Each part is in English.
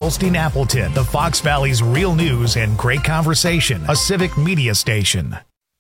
Goldstein Appleton, the Fox Valley's real news and great conversation, a civic media station.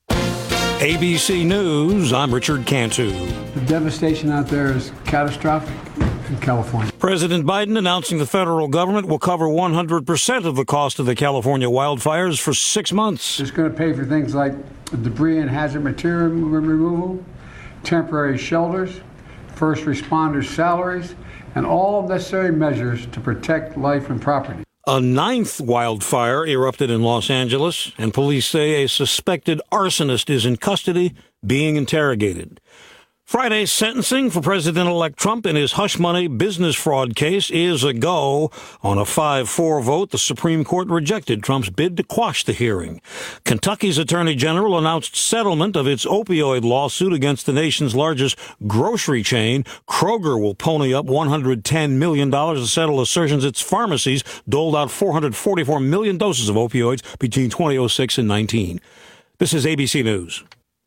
ABC News, I'm Richard Cantu. The devastation out there is catastrophic in California. President Biden announcing the federal government will cover 100% of the cost of the California wildfires for 6 months. It's going to pay for things like debris and hazard material removal, temporary shelters, first responders' salaries, and all necessary measures to protect life and property. A 9th wildfire erupted in Los Angeles, and police say a suspected arsonist is in custody, being interrogated. Friday's sentencing for President-elect Trump in his hush money business fraud case is a go. On a 5-4 vote, the Supreme Court rejected Trump's bid to quash the hearing. Kentucky's Attorney General announced settlement of its opioid lawsuit against the nation's largest grocery chain. Kroger will pony up $110 million to settle assertions its pharmacies doled out 444 million doses of opioids between 2006 and 19. This is ABC News.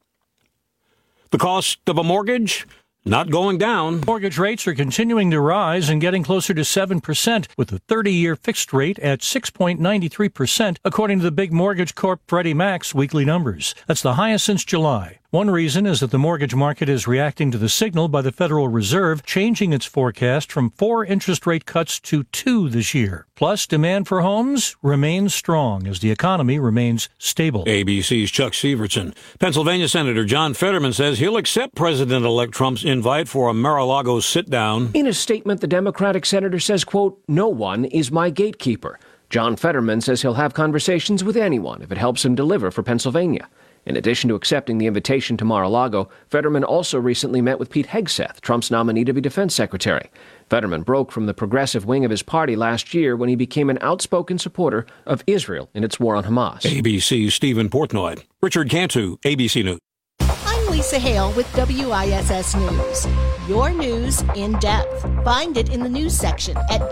The cost of a mortgage not going down. Mortgage rates are continuing to rise and getting closer to 7%, with the 30-year fixed rate at 6.93%, according to the Big Mortgage Corp Freddie Mac's weekly numbers. That's the highest since July. One reason is that the mortgage market is reacting to the signal by the Federal Reserve, changing its forecast from 4 interest rate cuts to 2 this year. Plus, demand for homes remains strong as the economy remains stable. ABC's Chuck Severson. Pennsylvania Senator John Fetterman says he'll accept President-elect Trump's invite for a Mar-a-Lago sit-down. In a statement, the Democratic senator says, quote, "No one is my gatekeeper." John Fetterman says he'll have conversations with anyone if it helps him deliver for Pennsylvania. In addition to accepting the invitation to Mar-a-Lago, Fetterman also recently met with Pete Hegseth, Trump's nominee to be defense secretary. Fetterman broke from the progressive wing of his party last year when he became an outspoken supporter of Israel in its war on Hamas. ABC's Stephen Portnoy. Richard Cantu, ABC News. I'm Lisa Hale with WISS News. Your news in depth. Find it in the news section at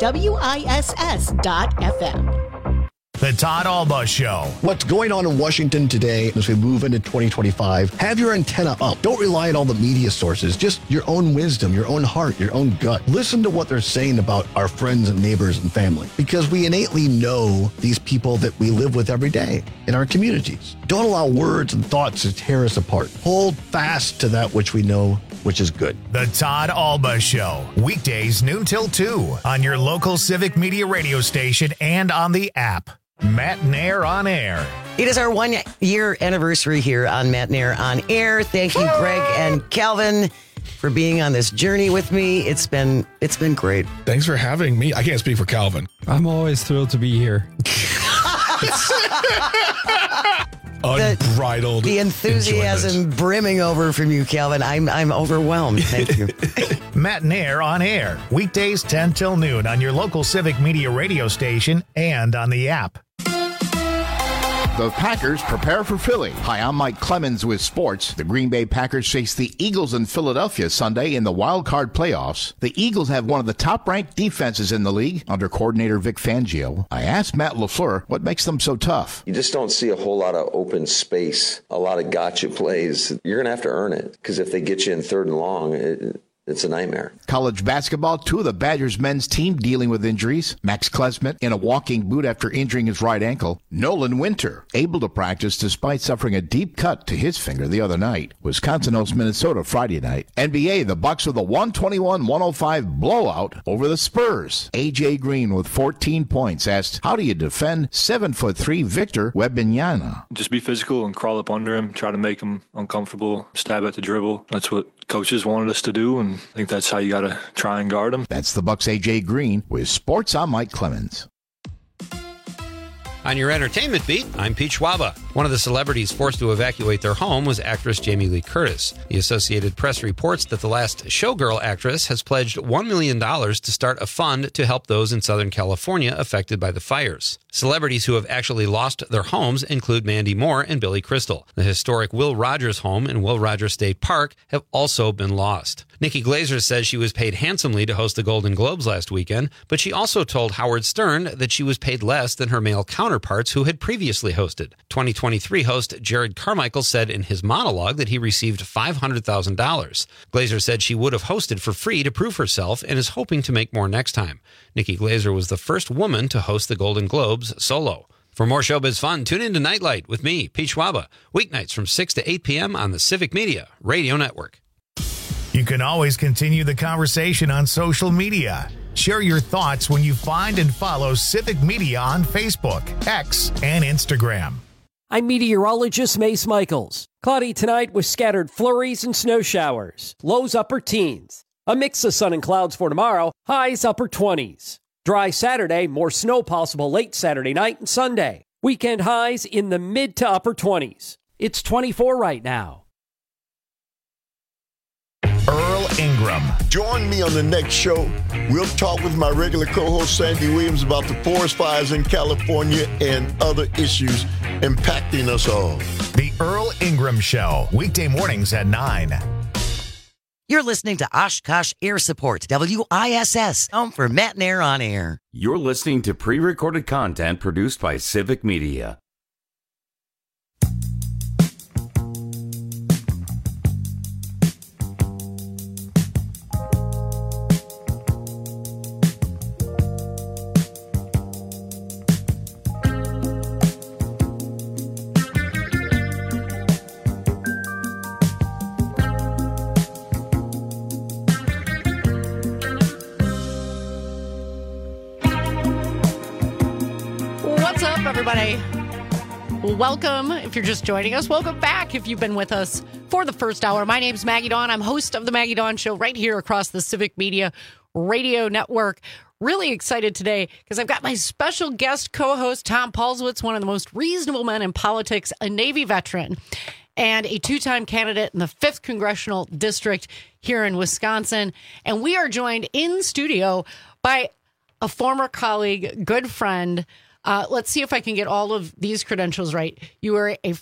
WISS.FM. The Todd Alba Show. What's going on in Washington today as we move into 2025? Have your antenna up. Don't rely on all the media sources. Just your own wisdom, your own heart, your own gut. Listen to what they're saying about our friends and neighbors and family, because we innately know these people that we live with every day in our communities. Don't allow words and thoughts to tear us apart. Hold fast to that which we know, which is good. The Todd Alba Show. Weekdays noon till 2 on your local civic media radio station and on the app. Matt Nair on Air. It is our 1-year anniversary here on Matt Nair on Air. Thank you, Greg and Calvin, for being on this journey with me. It's been great. Thanks for having me. I can't speak for Calvin. I'm always thrilled to be here. Unbridled the enthusiasm enjoyment. brimming over from you, Calvin. I'm overwhelmed. Thank you. Matt Nair on Air. Weekdays 10 till noon on your local civic media radio station and on the app. The Packers prepare for Philly. Hi, I'm Mike Clemens with sports. The Green Bay Packers face the Eagles in Philadelphia Sunday in the wild card playoffs. The Eagles have one of the top-ranked defenses in the league under coordinator Vic Fangio. I asked Matt LaFleur what makes them so tough. You just don't see a whole lot of open space, a lot of gotcha plays. You're going to have to earn it, because if they get you in 3rd and long, it's a nightmare. College basketball, 2 of the Badgers men's team dealing with injuries. Max Klesmet in a walking boot after injuring his right ankle. Nolan Winter able to practice despite suffering a deep cut to his finger the other night. Wisconsin hosts Minnesota Friday night. NBA, the Bucks with a 121-105 blowout over the Spurs. A.J. Green with 14 points asked, how do you defend 7'3" Victor Wembanyama? Just be physical and crawl up under him, try to make him uncomfortable, stab at the dribble. That's what coaches wanted us to do, and I think that's how you got to try and guard him. That's the Bucks' A.J. Green. With sports, I'm Mike Clemens. On your entertainment beat, I'm Pete Schwaba. One of the celebrities forced to evacuate their home was actress Jamie Lee Curtis. The Associated Press reports that the last Showgirl actress has pledged $1 million to start a fund to help those in Southern California affected by the fires. Celebrities who have actually lost their homes include Mandy Moore and Billy Crystal. The historic Will Rogers home in Will Rogers State Park have also been lost. Nikki Glaser says she was paid handsomely to host the Golden Globes last weekend, but she also told Howard Stern that she was paid less than her male counterparts who had previously hosted. 2023 host Jared Carmichael said in his monologue that he received $500,000. Glaser said she would have hosted for free to prove herself and is hoping to make more next time. Nikki Glaser was the first woman to host the Golden Globes solo. For more showbiz fun, tune in to Nightlight with me, Pete Schwaba, weeknights from 6 to 8 p.m. on the Civic Media Radio Network. You can always continue the conversation on social media. Share your thoughts when you find and follow Civic Media on Facebook, X, and Instagram. I'm meteorologist Mace Michaels. Cloudy tonight with scattered flurries and snow showers. Lows upper teens. A mix of sun and clouds for tomorrow. Highs upper 20s. Dry Saturday, more snow possible late Saturday night and Sunday. Weekend highs in the mid to upper 20s. It's 24 right now. Earl Ingram. Join me on the next show. We'll talk with my regular co-host Sandy Williams about the forest fires in California and other issues impacting us all. The Earl Ingram Show, weekday mornings at 9. You're listening to Oshkosh Air Support, WISS, home for Matt and Air on Air. You're listening to pre-recorded content produced by Civic Media. Everybody, welcome. If you're just joining us, welcome back. If you've been with us for the first hour, my name's Maggie Dawn. I'm host of the Maggie Dawn Show right here across the Civic Media Radio Network. Really excited today because I've got my special guest co-host, Tom Paulswitz, one of the most reasonable men in politics, a Navy veteran, and a two-time candidate in the 5th Congressional District here in Wisconsin. And we are joined in studio by a former colleague, good friend. Let's see if I can get all of these credentials right. You are a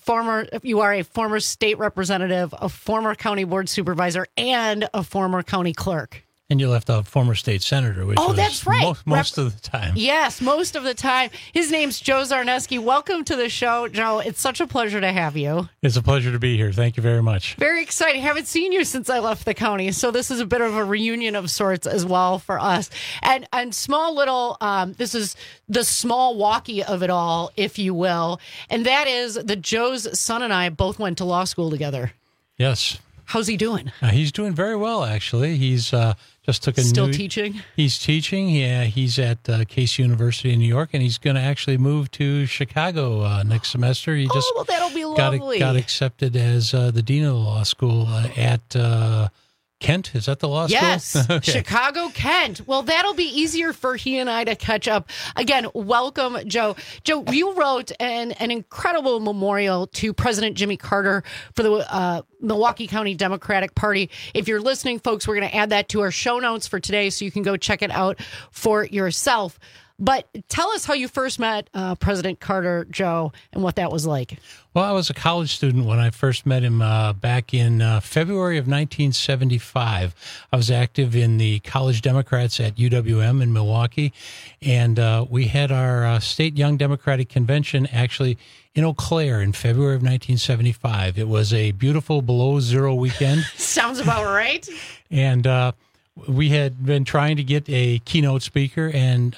former state representative, a former county board supervisor, and a former county clerk. And you left out former state senator, which was that's right. most of the time. Yes, most of the time. His name's Joe Zarneski. Welcome to the show, Joe. It's such a pleasure to have you. It's a pleasure to be here. Thank you very much. Very exciting. Haven't seen you since I left the county, so this is a bit of a reunion of sorts as well for us. And small little, this is the small walkie of it all, if you will, and that is that Joe's son and I both went to law school together. Yes. How's he doing? He's doing very well, actually. He's just took a Still teaching? He's teaching. Yeah, he's at Case University in New York, and he's going to actually move to Chicago next semester. He just that'll be lovely. Got accepted as the dean of the law school at Kent. Is that the law school? Yes, Okay. Chicago, Kent. Well, that'll be easier for he and I to catch up. Again, welcome, Joe. Joe, you wrote an incredible memorial to President Jimmy Carter for the Milwaukee County Democratic Party. If you're listening, folks, we're going to add that to our show notes for today so you can go check it out for yourself. But tell us how you first met President Carter, Joe, and what that was like. Well, I was a college student when I first met him back in February of 1975. I was active in the College Democrats at UWM in Milwaukee, and we had our state Young Democratic Convention actually in Eau Claire in February of 1975. It was a beautiful below-zero weekend. Sounds about right. And we had been trying to get a keynote speaker, and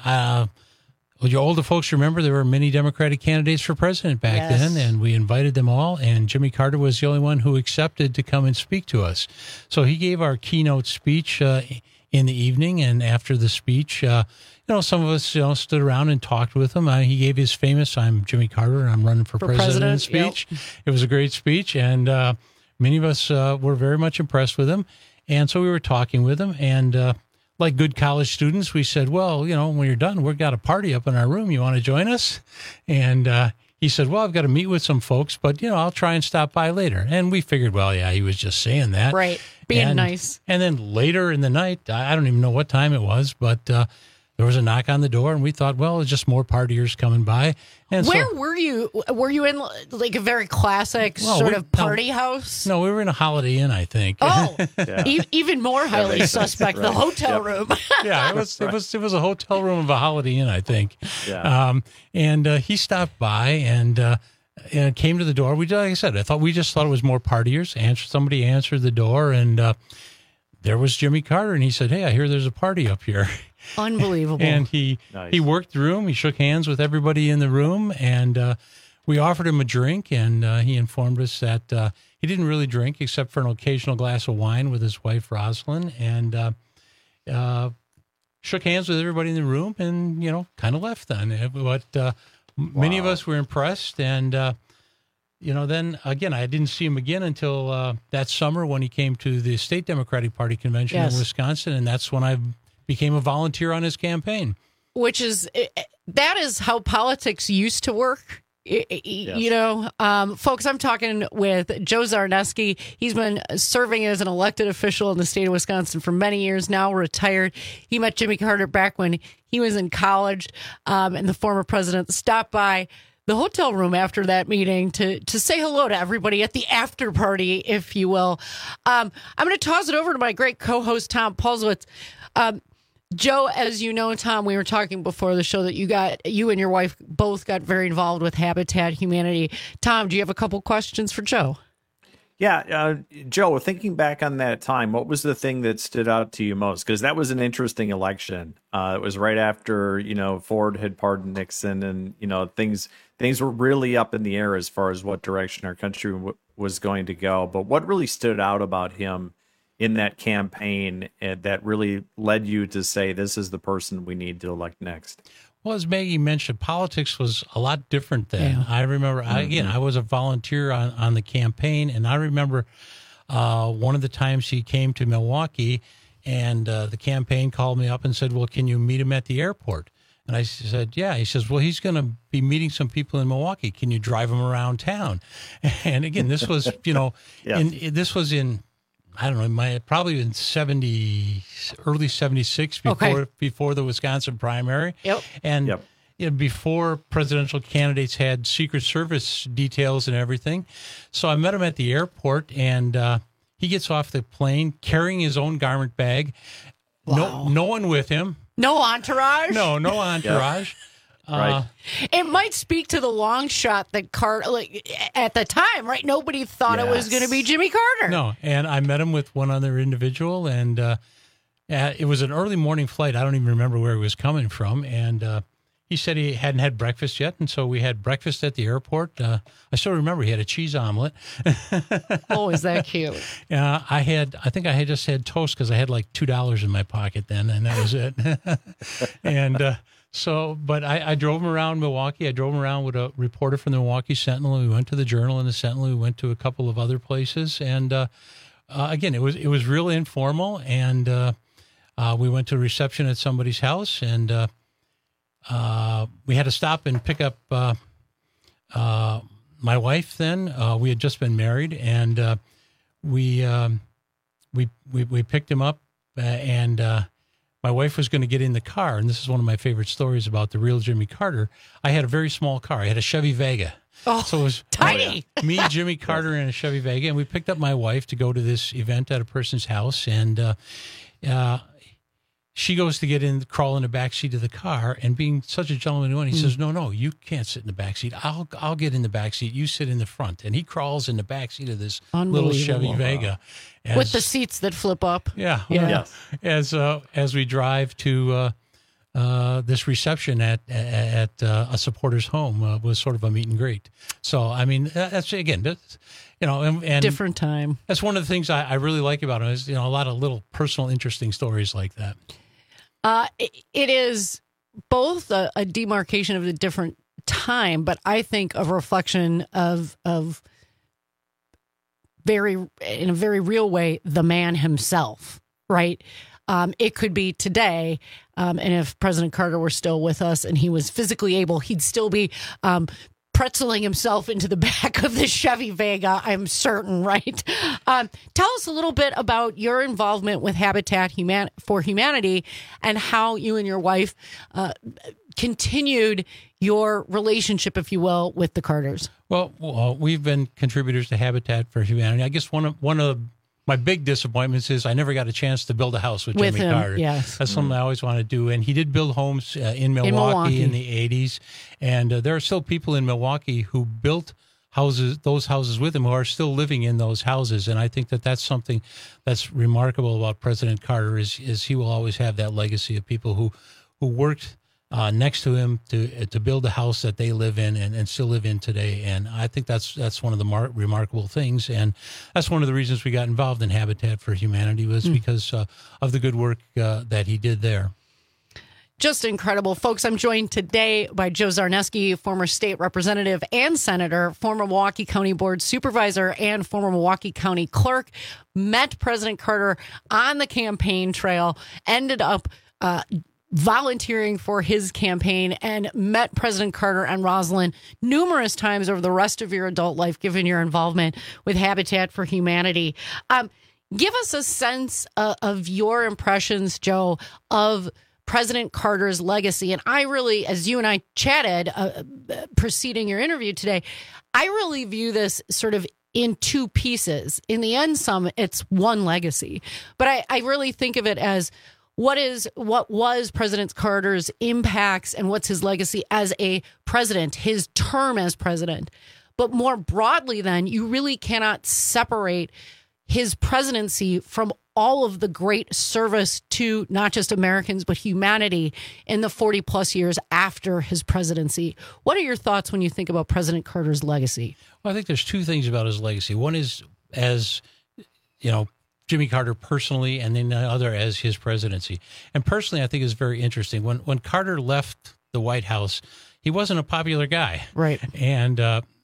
your older folks remember there were many Democratic candidates for president back then, and we invited them all, and Jimmy Carter was the only one who accepted to come and speak to us. So he gave our keynote speech in the evening, and after the speech, some of us stood around and talked with him. He gave his famous "I'm Jimmy Carter and I'm running for president" speech. Yep. It was a great speech, and many of us were very much impressed with him. And so we were talking with him, and like good college students, we said, well, when you're done, we've got a party up in our room. You want to join us? And he said, well, I've got to meet with some folks, but, I'll try and stop by later. And we figured, well, yeah, he was just saying that. Right. Being nice. And then later in the night, I don't even know what time it was, but there was a knock on the door, and we thought, well, it's just more partiers coming by. And where were you? Were you in like a very classic sort of party house? No, we were in a Holiday Inn, I think. Oh, even more highly suspect. Right. The hotel room. Yeah, it was a hotel room of a Holiday Inn, I think. Yeah. And he stopped by and came to the door. We, like I said, we just thought it was more partiers. Somebody answered the door, and there was Jimmy Carter, and he said, "Hey, I hear there's a party up here." Unbelievable. And he worked the room. He shook hands with everybody in the room, and we offered him a drink, and he informed us that he didn't really drink except for an occasional glass of wine with his wife, Rosalind, and shook hands with everybody in the room and, kind of left then. But many of us were impressed, and then again, I didn't see him again until that summer when he came to the State Democratic Party convention in Wisconsin, and that's when I became a volunteer on his campaign. That is how politics used to work. Folks, I'm talking with Joe Zarneski. He's been serving as an elected official in the state of Wisconsin for many years, now retired. He met Jimmy Carter back when he was in college, and the former president stopped by the hotel room after that meeting to say hello to everybody at the after party, if you will. I'm going to toss it over to my great co-host, Tom Paulswitz. Joe, as you know, Tom, we were talking before the show that you and your wife both got very involved with Habitat Humanity. Tom, do you have a couple questions for Joe? Yeah, Joe, thinking back on that time, what was the thing that stood out to you most? Because that was an interesting election. It was right after, Ford had pardoned Nixon, and, things were really up in the air as far as what direction our country was going to go. But what really stood out about him in that campaign that really led you to say, this is the person we need to elect next? Well, as Maggie mentioned, politics was a lot different then. Yeah. I remember, I was a volunteer on the campaign, and I remember one of the times he came to Milwaukee, and the campaign called me up and said, well, can you meet him at the airport? And I said, yeah. He says, well, he's going to be meeting some people in Milwaukee. Can you drive him around town? And again, this was, this was in, I don't know, probably in early 76 before the Wisconsin primary. Yep. And before presidential candidates had Secret Service details and everything. So I met him at the airport, and he gets off the plane carrying his own garment bag. Wow. No one with him. No entourage? No entourage. Right. It might speak to the long shot that Carter, at the time, right? Nobody thought it was going to be Jimmy Carter. No, and I met him with one other individual, and it was an early morning flight. I don't even remember where he was coming from, and he said he hadn't had breakfast yet, and so we had breakfast at the airport. I still remember he had a cheese omelet. Oh, is that cute? I think I had just had toast because I had like $2 in my pocket then, and that was it. And but I drove him around Milwaukee. I drove him around with a reporter from the Milwaukee Sentinel. We went to the Journal and the Sentinel. We went to a couple of other places. And again, it was real informal. And we went to a reception at somebody's house. And we had to stop and pick up my wife then. We had just been married. And we picked him up. And my wife was going to get in the car, and this is one of my favorite stories about the real Jimmy Carter. I had a very small car. I had a Chevy Vega. Oh, so it was tiny. Me, Jimmy Carter, and a Chevy Vega, and we picked up my wife to go to this event at a person's house, and she goes to crawl in the back seat of the car, and being such a gentleman, he says, no, you can't sit in the back seat. I'll get in the back seat. You sit in the front. And he crawls in the back seat of this little Chevy Vega. With the seats that flip up. Yeah. As we drive to this reception at a supporter's home was sort of a meet and greet. So, I mean, that's, again, and different time. That's one of the things I really like about him is, a lot of little personal, interesting stories like that. It is both a demarcation of a different time, but I think a reflection of in a very real way, the man himself, right? It could be today, and if President Carter were still with us and he was physically able, he'd still be pretzeling himself into the back of the Chevy Vega, I'm certain, right? Tell us a little bit about your involvement with Habitat for Humanity and how you and your wife continued your relationship, if you will, with the Carters. Well, we've been contributors to Habitat for Humanity. I guess one of my big disappointments is I never got a chance to build a house with Jimmy him, Carter. Yes. That's something I always want to do. And he did build homes in Milwaukee in the 80s. And there are still people in Milwaukee who built those houses with him, who are still living in those houses. And I think that that's something that's remarkable about President Carter is he will always have that legacy of people who worked next to him to build the house that they live in and still live in today. And I think that's one of the remarkable things. And that's one of the reasons we got involved in Habitat for Humanity was because of the good work that he did there. Just incredible. Folks, I'm joined today by Joe Zarneski, former state representative and senator, former Milwaukee County Board supervisor, and former Milwaukee County clerk. Met President Carter on the campaign trail, ended up volunteering for his campaign, and met President Carter and Rosalind numerous times over the rest of your adult life, given your involvement with Habitat for Humanity. Give us a sense of your impressions, Joe, of President Carter's legacy. And I really, as you and I chatted preceding your interview today, I really view this sort of in two pieces. In the end sum, it's one legacy. But I really think of it as what was President Carter's impacts and what's his legacy as a president, his term as president. But more broadly, then, you really cannot separate his presidency from all of the great service to not just Americans, but humanity in the 40 plus years after his presidency. What are your thoughts when you think about President Carter's legacy? Well, I think there's two things about his legacy. One is as, Jimmy Carter personally, and then the other as his presidency. And personally, I think it's very interesting. When Carter left the White House, he wasn't a popular guy. Right. And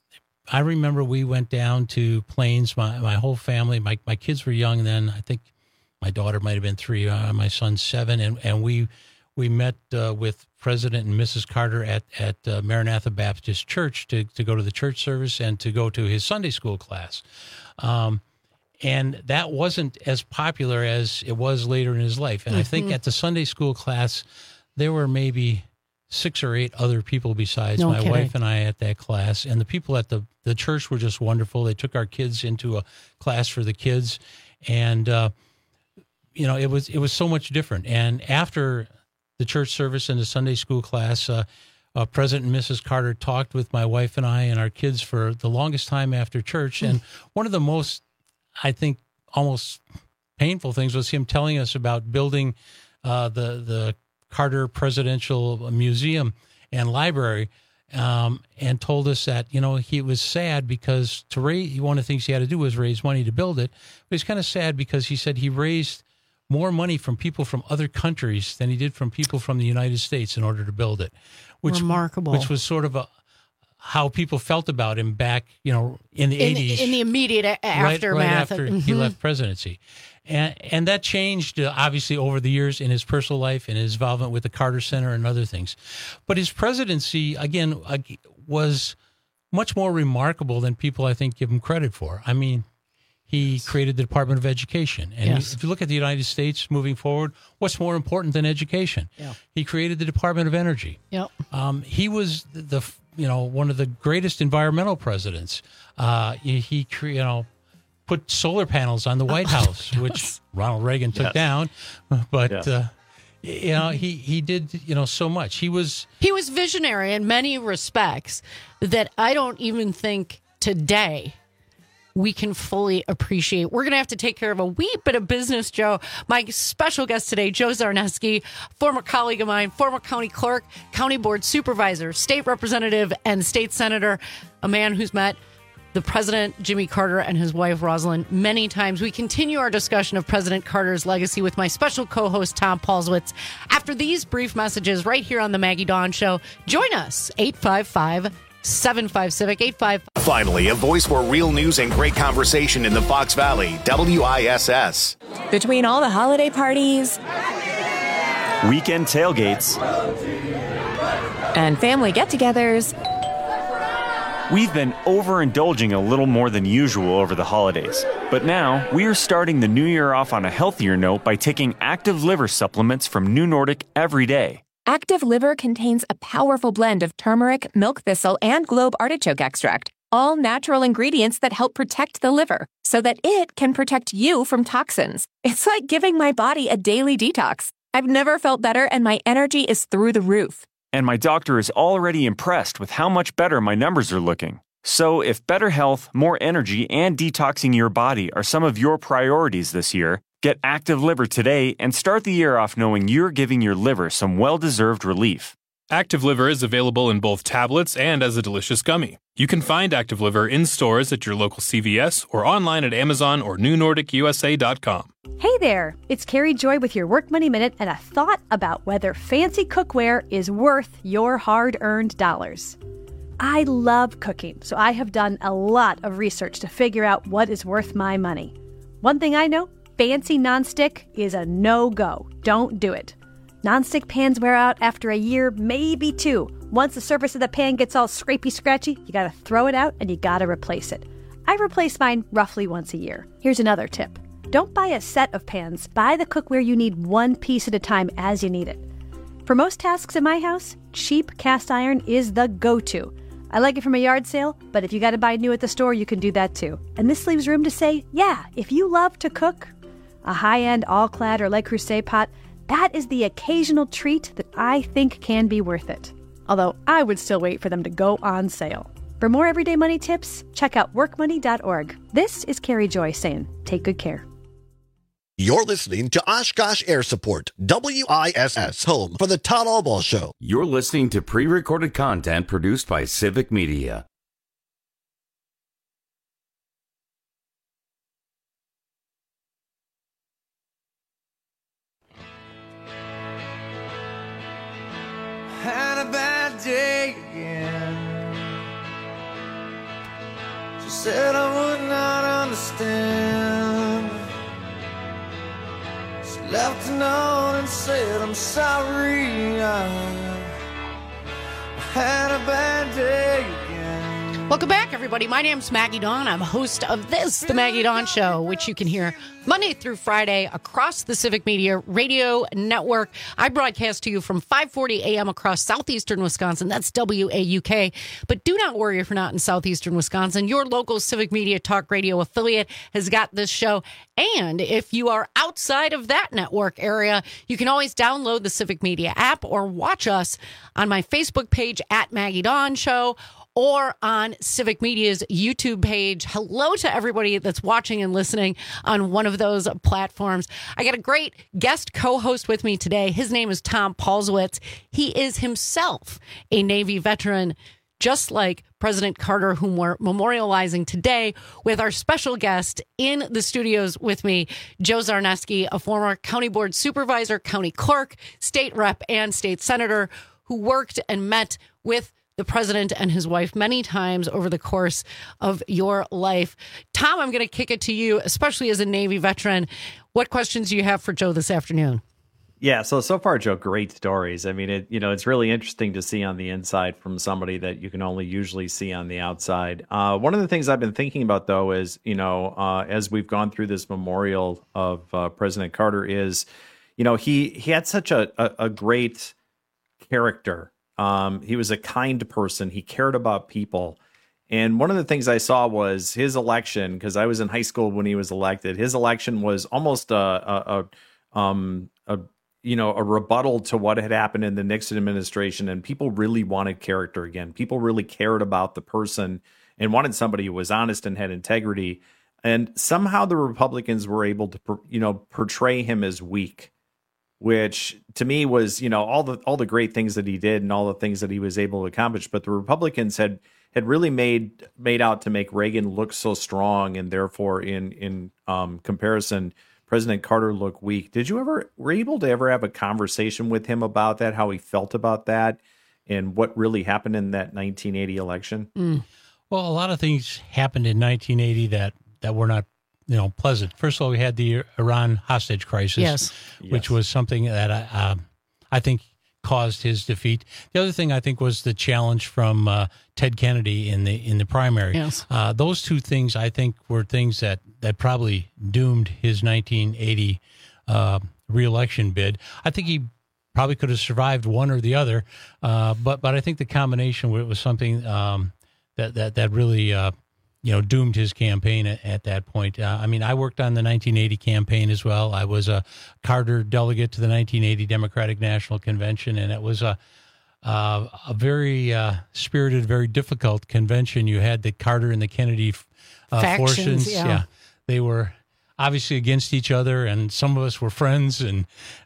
I remember we went down to Plains, my whole family. My kids were young then. I think my daughter might have been 3, my son's 7. And we met with President and Mrs. Carter at Maranatha Baptist Church to go to the church service and to go to his Sunday school class. And that wasn't as popular as it was later in his life. And I think at the Sunday school class, there were maybe 6 or 8 other people besides my wife and I at that class. And the people at the church were just wonderful. They took our kids into a class for the kids. And, it was so much different. And after the church service and the Sunday school class, President and Mrs. Carter talked with my wife and I and our kids for the longest time after church. And one of the most, I think, almost painful things was him telling us about building the Carter Presidential Museum and Library, and told us that, he was sad because one of the things he had to do was raise money to build it. But he's kind of sad because he said he raised more money from people from other countries than he did from people from the United States in order to build it. Remarkable. Which was sort of how people felt about him back, in the 80s. In the immediate aftermath. Right after he left presidency. And that changed, obviously, over the years in his personal life and his involvement with the Carter Center and other things. But his presidency, again, was much more remarkable than people, I think, give him credit for. I mean, he created the Department of Education. And if you look at the United States moving forward, what's more important than education? Yeah. He created the Department of Energy. Yep. He was one of the greatest environmental presidents. He put solar panels on the White House, which Ronald Reagan took down. But he did so much. He was visionary in many respects that I don't even think today we can fully appreciate. We're going to have to take care of a wee bit of business, Joe. My special guest today, Joe Zarneski, former colleague of mine, former county clerk, county board supervisor, state representative, and state senator, a man who's met the President, Jimmy Carter, and his wife, Rosalind, many times. We continue our discussion of President Carter's legacy with my special co-host, Tom Paulswitz, after these brief messages right here on the Maggie Dawn Show. Join us, 855-75-CIVIC, 855. Finally, a voice for real news and great conversation in the Fox Valley, WISS. Between all the holiday parties, weekend tailgates, and family get-togethers, We've been overindulging a little more than usual over the holidays. But now, we are starting the new year off on a healthier note by taking Active Liver supplements from New Nordic every day. Active Liver contains a powerful blend of turmeric, milk thistle, and globe artichoke extract, all natural ingredients that help protect the liver so that it can protect you from toxins. It's like giving my body a daily detox. I've never felt better, and my energy is through the roof. And my doctor is already impressed with how much better my numbers are looking. So if better health, more energy, and detoxing your body are some of your priorities this year, get Active Liver today and start the year off knowing you're giving your liver some well-deserved relief. Active Liver is available in both tablets and as a delicious gummy. You can find Active Liver in stores at your local CVS or online at Amazon or NewNordicUSA.com. Hey there, it's Carrie Joy with your Work Money Minute and a thought about whether fancy cookware is worth your hard-earned dollars. I love cooking, so I have done a lot of research to figure out what is worth my money. One thing I know, fancy nonstick is a no-go. Don't do it. Nonstick pans wear out after a year, maybe 2. Once the surface of the pan gets all scrapey-scratchy, you gotta throw it out and you gotta replace it. I replace mine roughly once a year. Here's another tip. Don't buy a set of pans. Buy the cookware you need one piece at a time as you need it. For most tasks in my house, cheap cast iron is the go-to. I like it from a yard sale, but if you gotta buy new at the store, you can do that too. And this leaves room to say, yeah, if you love to cook, a high-end all-clad or Le Creuset pot, that is the occasional treat that I think can be worth it. Although I would still wait for them to go on sale. For more everyday money tips, check out workmoney.org. This is Carrie Joy saying, take good care. You're listening to Oshkosh Air Support, WISS, home for the Todd Albaugh Show. You're listening to pre-recorded content produced by Civic Media. Had a bad day again. She said I would not understand. She left a note and said I'm sorry. I had a bad day again. Welcome back, everybody. My name's Maggie Dawn. I'm host of this, The Maggie Dawn Show, which you can hear Monday through Friday across the Civic Media Radio Network. I broadcast to you from 5:40 a.m. across southeastern Wisconsin. That's WAUK. But do not worry if you're not in southeastern Wisconsin. Your local Civic Media Talk Radio affiliate has got this show. And if you are outside of that network area, you can always download the Civic Media app or watch us on my Facebook page at Maggie Dawn Show, or on Civic Media's YouTube page. Hello to everybody that's watching and listening on one of those platforms. I got a great guest co-host with me today. His name is Tom Paulswitz. He is himself a Navy veteran, just like President Carter, whom we're memorializing today, with our special guest in the studios with me, Joe Zarneski, a former county board supervisor, county clerk, state rep, and state senator, who worked and met with the president and his wife many times over the course of your life. Tom, I'm going to kick it to you, especially as a Navy veteran. What questions do you have for Joe this afternoon? Yeah, so far, Joe, great stories. I mean, it's really interesting to see on the inside from somebody that you can only usually see on the outside. One of the things I've been thinking about, though, is, as we've gone through this memorial of President Carter is, he had such a great character. He was a kind person. He cared about people. And one of the things I saw was his election, because I was in high school when he was elected. His election was almost a rebuttal to what had happened in the Nixon administration. And people really wanted character again. People really cared about the person and wanted somebody who was honest and had integrity. And somehow the Republicans were able to, portray him as weak, which to me was, all the great things that he did and all the things that he was able to accomplish. But the Republicans had really made out to make Reagan look so strong, and therefore in comparison, President Carter look weak. Were you able to ever have a conversation with him about that, how he felt about that, and what really happened in that 1980 election? Well, a lot of things happened in 1980 that were not pleasant. First of all, we had the Iran hostage crisis, yes. which was something that I think caused his defeat. The other thing I think was the challenge from Ted Kennedy in the primary. Yes. Those two things I think were things that probably doomed his 1980 reelection bid. I think he probably could have survived one or the other, but I think the combination was something that really doomed his campaign at that point. I mean, I worked on the 1980 campaign as well. I was a Carter delegate to the 1980 Democratic National Convention, and it was a very spirited, very difficult convention. You had the Carter and the Kennedy forces. Yeah. They were obviously against each other, and some of us were friends, and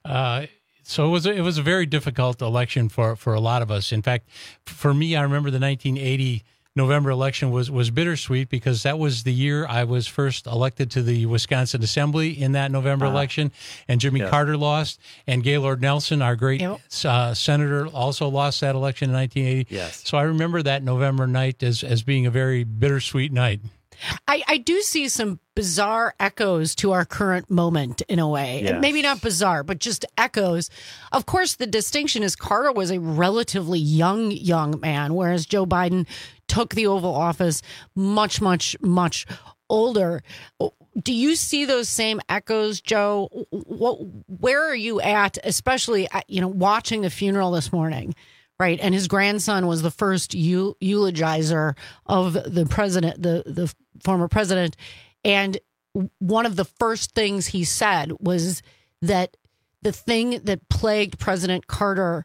so it was a very difficult election for a lot of us. In fact, for me, I remember the 1980 November election was bittersweet because that was the year I was first elected to the Wisconsin Assembly in that November election, and Jimmy Carter lost, and Gaylord Nelson, our great senator, also lost that election in 1980. Yes. So I remember that November night as being a very bittersweet night. I do see some bizarre echoes to our current moment in a way. Yes. And maybe not bizarre, but just echoes. Of course, the distinction is Carter was a relatively young man, whereas Joe Biden took the Oval Office much, much, much older. Do you see those same echoes, Joe? Where are you at, especially watching the funeral this morning? Right. And his grandson was the first eulogizer of the president, the former president. And one of the first things he said was that the thing that plagued President Carter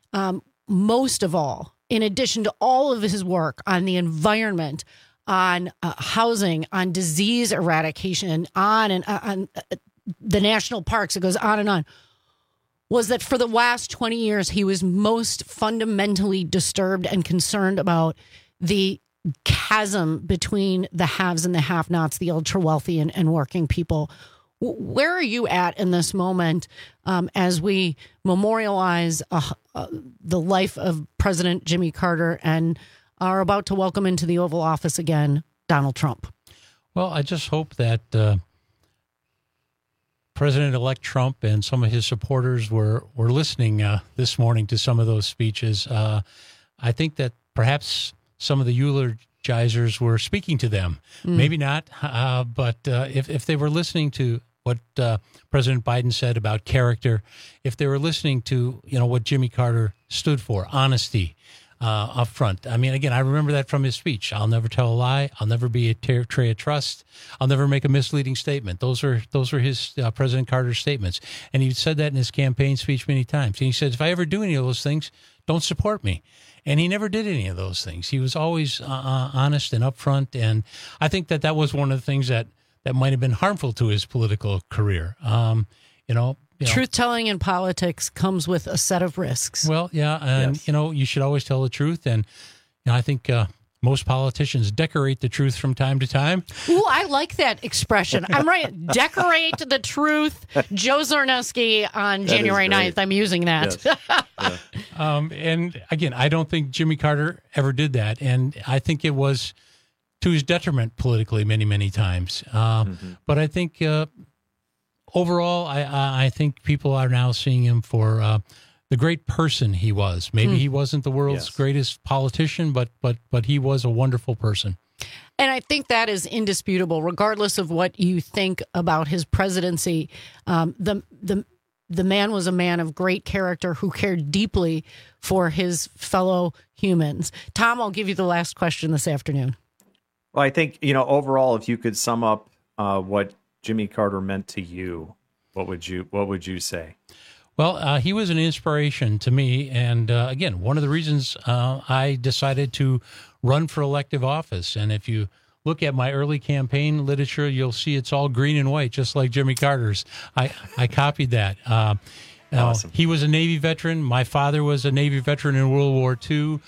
most of all, in addition to all of his work on the environment, on housing, on disease eradication, on the national parks, it goes on and on, was that for the last 20 years, he was most fundamentally disturbed and concerned about the chasm between the haves and the have-nots, the ultra-wealthy and working people. Where are you at in this moment as we memorialize the life of President Jimmy Carter and are about to welcome into the Oval Office again, Donald Trump? Well, I just hope that President-elect Trump and some of his supporters were listening this morning to some of those speeches. I think that perhaps some of the eulogizers were speaking to them. Maybe not, but if they were listening to what President Biden said about character, if they were listening to what Jimmy Carter stood for, honesty up front. I mean, again, I remember that from his speech. I'll never tell a lie. I'll never be a tray of trust. I'll never make a misleading statement. Those are his President Carter's statements. And he said that in his campaign speech many times. And he said, if I ever do any of those things, don't support me. And he never did any of those things. He was always honest and upfront. And I think that was one of the things that might have been harmful to his political career. Truth-telling in politics comes with a set of risks. Well, yeah, and you should always tell the truth, and I think most politicians decorate the truth from time to time. Ooh, I like that expression. I'm right. Decorate the truth. Joe Zarneski on January 9th. I'm using that. Yes. And again, I don't think Jimmy Carter ever did that, and I think it was to his detriment politically many, many times. But I think overall, I think people are now seeing him for the great person he was. Maybe he wasn't the world's greatest politician, but he was a wonderful person. And I think that is indisputable, regardless of what you think about his presidency. The man was a man of great character who cared deeply for his fellow humans. Tom, I'll give you the last question this afternoon. Well, I think, overall, if you could sum up what Jimmy Carter meant to you, what would you say? Well, he was an inspiration to me. And again, one of the reasons I decided to run for elective office. And if you look at my early campaign literature, you'll see it's all green and white, just like Jimmy Carter's. I copied that. Awesome. He was a Navy veteran. My father was a Navy veteran in World War II.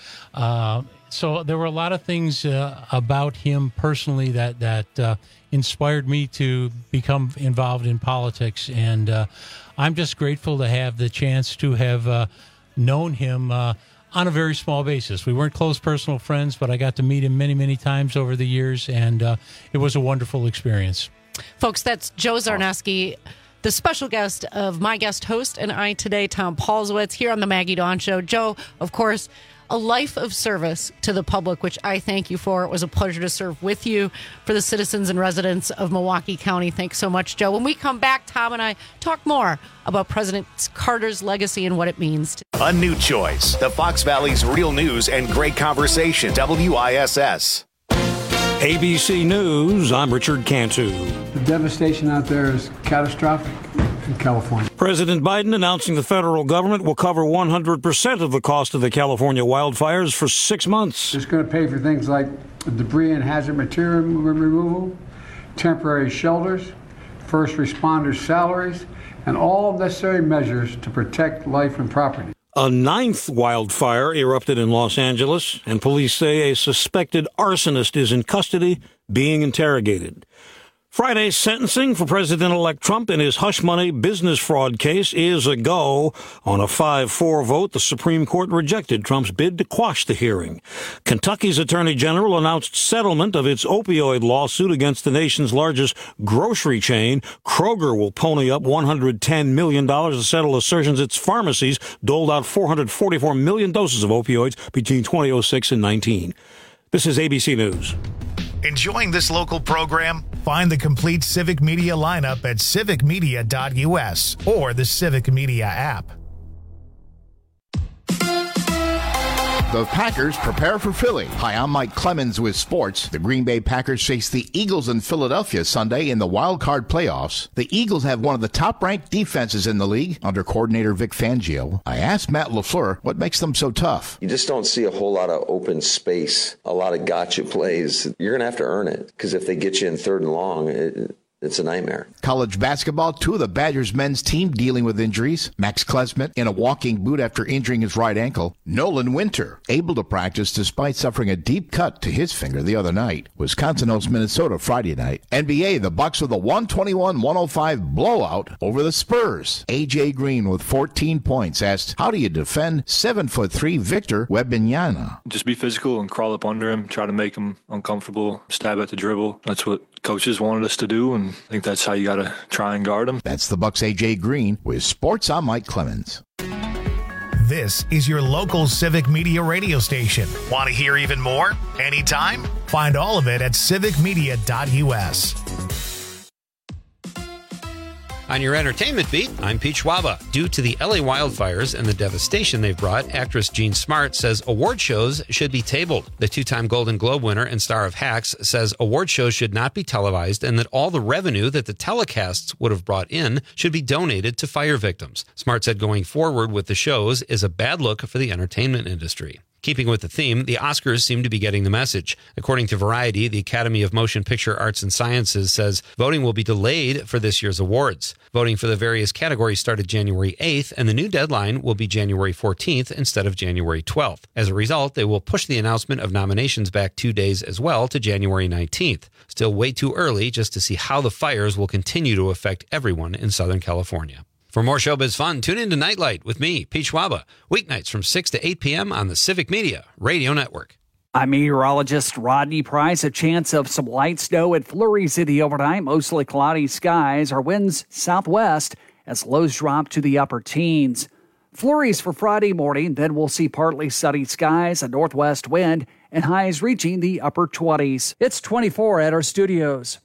So there were a lot of things about him personally that inspired me to become involved in politics. And I'm just grateful to have the chance to have known him on a very small basis. We weren't close personal friends, but I got to meet him many, many times over the years, and it was a wonderful experience. Folks, that's Joe Zarneski, the special guest of my guest host and I today, Tom Paulswitz, here on the Maggie Dawn Show. Joe, of course, a life of service to the public, which I thank you for. It was a pleasure to serve with you for the citizens and residents of Milwaukee County. Thanks so much, Joe. When we come back, Tom and I talk more about President Carter's legacy and what it means. A new choice. The Fox Valley's real news and great conversation. WISS. ABC News, I'm Richard Cantu. The devastation out there is catastrophic in California. President Biden announcing the federal government will cover 100% of the cost of the California wildfires for 6 months. It's going to pay for things like debris and hazard material removal, temporary shelters, first responders' salaries, and all necessary measures to protect life and property. A 9th wildfire erupted in Los Angeles, and police say a suspected arsonist is in custody, being interrogated. Friday's sentencing for President-elect Trump in his hush money business fraud case is a go. On a 5-4 vote, the Supreme Court rejected Trump's bid to quash the hearing. Kentucky's Attorney General announced settlement of its opioid lawsuit against the nation's largest grocery chain. Kroger will pony up $110 million to settle assertions its pharmacies doled out 444 million doses of opioids between 2006 and 19. This is ABC News. Enjoying this local program? Find the complete Civic Media lineup at civicmedia.us or the Civic Media app. The Packers prepare for Philly. Hi, I'm Mike Clemens with sports. The Green Bay Packers face the Eagles in Philadelphia Sunday in the wild card playoffs. The Eagles have one of the top-ranked defenses in the league under coordinator Vic Fangio. I asked Matt LaFleur what makes them so tough. You just don't see a whole lot of open space, a lot of gotcha plays. You're going to have to earn it because if they get you in 3rd and long, it's a nightmare. College basketball, 2 of the Badgers men's team dealing with injuries. Max Klesmit in a walking boot after injuring his right ankle. Nolan Winter able to practice despite suffering a deep cut to his finger the other night. Wisconsin hosts Minnesota Friday night. NBA, the Bucks with a 121-105 blowout over the Spurs. A.J. Green with 14 points asked, how do you defend 7'3" Victor Wembanyama? Just be physical and crawl up under him, try to make him uncomfortable, stab at the dribble. That's what coaches wanted us to do, and I think that's how you got to try and guard him. That's the Bucks' A.J. Green. With sports, I'm Mike Clemens. This is your local Civic Media radio station. Want to hear even more? Anytime? Find all of it at civicmedia.us. On your entertainment beat, I'm Pete Schwaba. Due to the LA wildfires and the devastation they've brought, actress Jean Smart says award shows should be tabled. The 2-time Golden Globe winner and star of Hacks says award shows should not be televised and that all the revenue that the telecasts would have brought in should be donated to fire victims. Smart said going forward with the shows is a bad look for the entertainment industry. Keeping with the theme, the Oscars seem to be getting the message. According to Variety, the Academy of Motion Picture Arts and Sciences says voting will be delayed for this year's awards. Voting for the various categories started January 8th, and the new deadline will be January 14th instead of January 12th. As a result, they will push the announcement of nominations back 2 days as well to January 19th. Still way too early just to see how the fires will continue to affect everyone in Southern California. For more showbiz fun, tune in to Nightlight with me, Pete Schwaba, weeknights from 6 to 8 p.m. on the Civic Media Radio Network. I'm meteorologist Rodney Price. A chance of some light snow and flurries in the overnight, mostly cloudy skies. Our winds southwest as lows drop to the upper teens. Flurries for Friday morning, then we'll see partly sunny skies, a northwest wind, and highs reaching the upper 20s. It's 24 at our studios.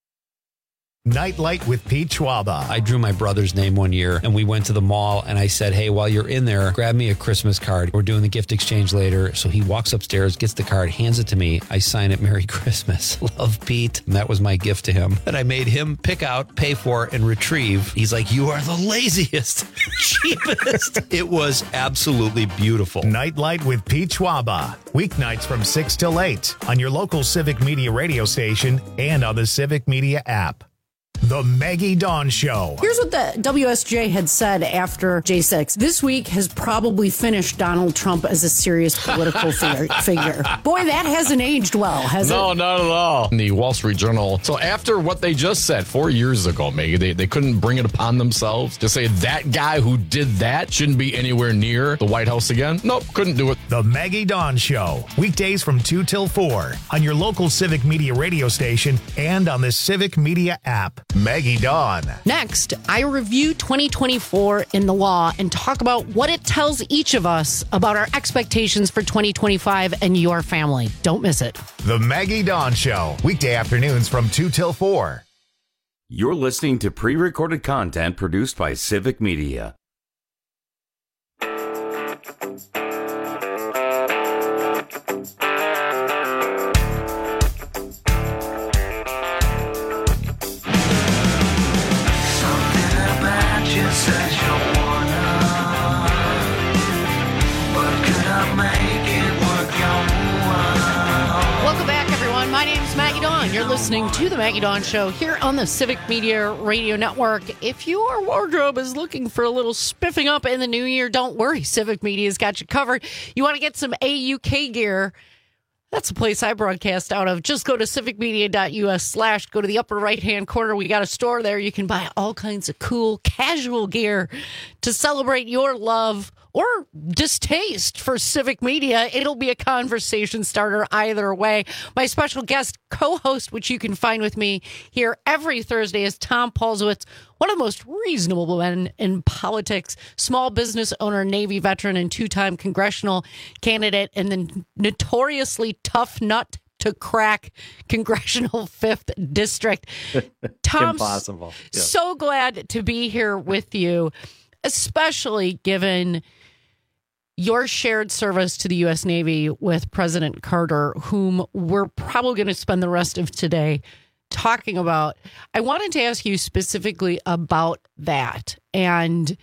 Nightlight with Pete Schwaba. I drew my brother's name one year and we went to the mall and I said, hey, while you're in there, grab me a Christmas card. We're doing the gift exchange later. So he walks upstairs, gets the card, hands it to me. I sign it, Merry Christmas. Love, Pete. And that was my gift to him that I made him pick out, pay for, and retrieve. He's like, you are the laziest, cheapest. It was absolutely beautiful. Nightlight with Pete Schwaba. Weeknights from 6 till 8 on your local Civic Media radio station and on the Civic Media app. The Maggie Dawn Show. Here's what the WSJ had said after J6. This week has probably finished Donald Trump as a serious political figure. Boy, that hasn't aged well, has it? No, not at all. In the Wall Street Journal. So after what they just said 4 years ago, Maggie, they couldn't bring it upon themselves to say that guy who did that shouldn't be anywhere near the White House again. Nope, couldn't do it. The Maggie Dawn Show. Weekdays from 2 till 4 on your local Civic Media radio station and on the Civic Media app. Maggie Dawn. Next, I review 2024 in the law and talk about what it tells each of us about our expectations for 2025 and your family. Don't miss it. The Maggie Dawn Show, weekday afternoons from 2 till 4. You're listening to pre-recorded content produced by Civic Media. Welcome back, everyone. My name is Maggie Dawn. You're listening to The Maggie Dawn Show here on the Civic Media Radio Network. If your wardrobe is looking for a little spiffing up in the new year, don't worry. Civic Media's got you covered. You want to get some AUK gear? That's the place I broadcast out of. Just go to civicmedia.us/ go to the upper right-hand corner. We got a store there. You can buy all kinds of cool casual gear to celebrate your love or distaste for Civic Media. It'll be a conversation starter either way. My special guest co-host, which you can find with me here every Thursday, is Tom Paulsowitz, one of the most reasonable men in politics, small business owner, Navy veteran, and two-time congressional candidate, and the notoriously tough nut to crack congressional 5th district. Tom, impossible. Yes. So glad to be here with you, especially given your shared service to the U.S. Navy with President Carter, whom we're probably going to spend the rest of today talking about. I wanted to ask you specifically about that. And,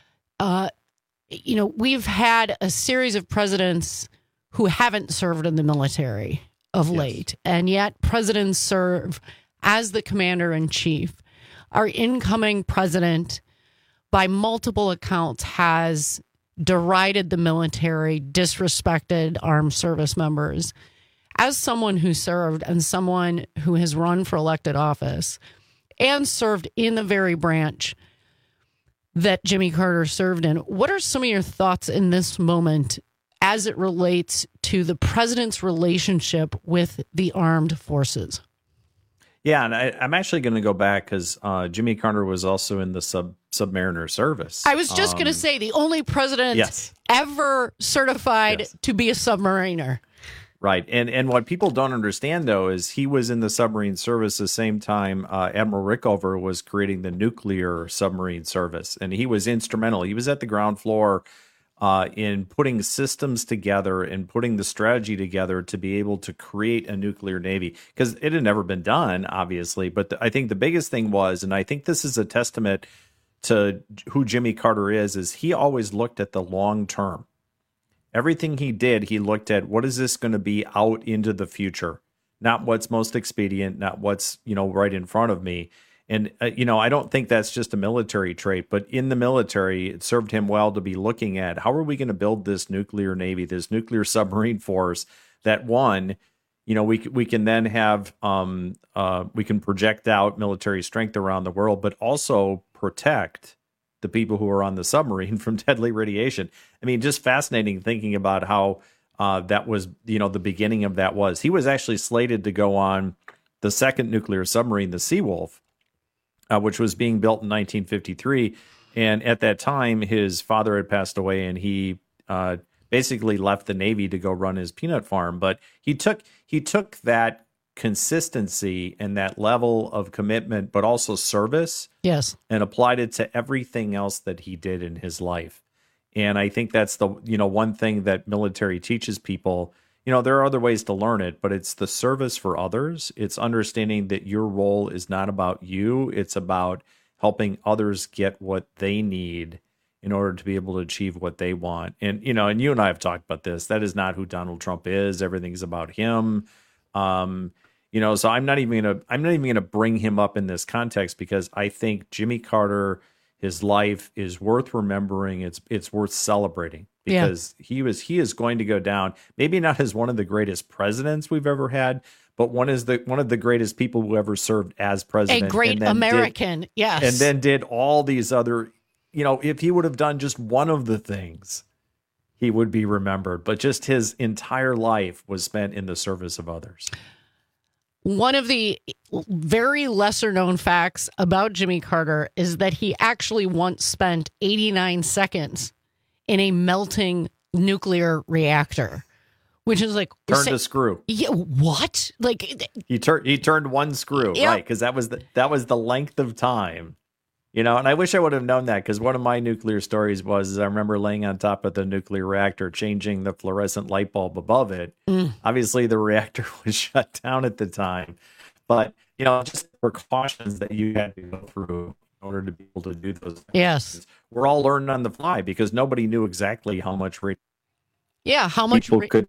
we've had a series of presidents who haven't served in the military of late, and yet presidents serve as the commander-in-chief. Our incoming president, by multiple accounts, has derided the military, disrespected armed service members. As someone who served and someone who has run for elected office and served in the very branch that Jimmy Carter served in, what are some of your thoughts in this moment as it relates to the president's relationship with the armed forces? Yeah, and I'm actually going to go back because Jimmy Carter was also in the Submariner service. I was just going to say the only president ever certified to be a submariner. Right. And what people don't understand, though, is he was in the submarine service the same time Admiral Rickover was creating the nuclear submarine service. And he was instrumental. He was at the ground floor in putting systems together and putting the strategy together to be able to create a nuclear navy, because it had never been done, obviously. But I think the biggest thing was, and I think this is a testament to who Jimmy Carter is he always looked at the long term. Everything he did, he looked at what is this going to be out into the future, not what's most expedient, not what's, right in front of me. And, I don't think that's just a military trait, but in the military, it served him well to be looking at how are we going to build this nuclear navy, this nuclear submarine force that we can then have, we can project out military strength around the world, but also protect the people who are on the submarine from deadly radiation. I mean, just fascinating thinking about how that was, the beginning of that was. He was actually slated to go on the second nuclear submarine, the Seawolf, which was being built in 1953. And at that time, his father had passed away, and he basically left the Navy to go run his peanut farm. But he took that consistency and that level of commitment, but also service, and applied it to everything else that he did in his life. And I think that's the one thing that military teaches people. There are other ways to learn it, but it's the service for others. It's understanding that your role is not about you. It's about helping others get what they need in order to be able to achieve what they want. And, and you and I have talked about this. That is not who Donald Trump is. Everything's about him. So I'm not even gonna bring him up in this context, because I think Jimmy Carter, his life is worth remembering. It's worth celebrating, because he is going to go down, maybe not as one of the greatest presidents we've ever had, but one of the greatest people who ever served as president. A great American, yes. And then did all these other, if he would have done just one of the things, he would be remembered. But just his entire life was spent in the service of others. One of the very lesser known facts about Jimmy Carter is that he actually once spent 89 seconds in a melting nuclear reactor, which is like turned a screw. Yeah, what? Like he turned one screw, yep. Right? Because that was the length of time. And I wish I would have known that, because one of my nuclear stories was I remember laying on top of the nuclear reactor, changing the fluorescent light bulb above it. Obviously, the reactor was shut down at the time, but just the precautions that you had to go through in order to be able to do those. Yes, we're all learning on the fly because nobody knew exactly how much. How much people could.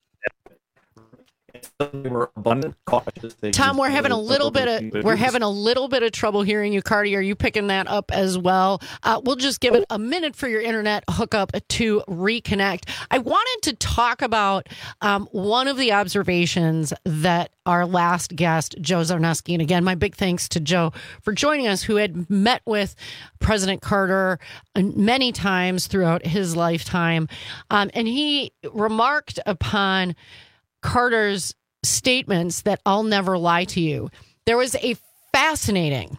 Were abundant cautious. Tom, we're having a little bit of trouble hearing you. Cardi, are you picking that up as well? We'll just give it a minute for your internet hookup to reconnect. I wanted to talk about one of the observations that our last guest, Joe Zarneski, and again, my big thanks to Joe for joining us, who had met with President Carter many times throughout his lifetime, and he remarked upon Carter's statements that I'll never lie to you. There was a fascinating,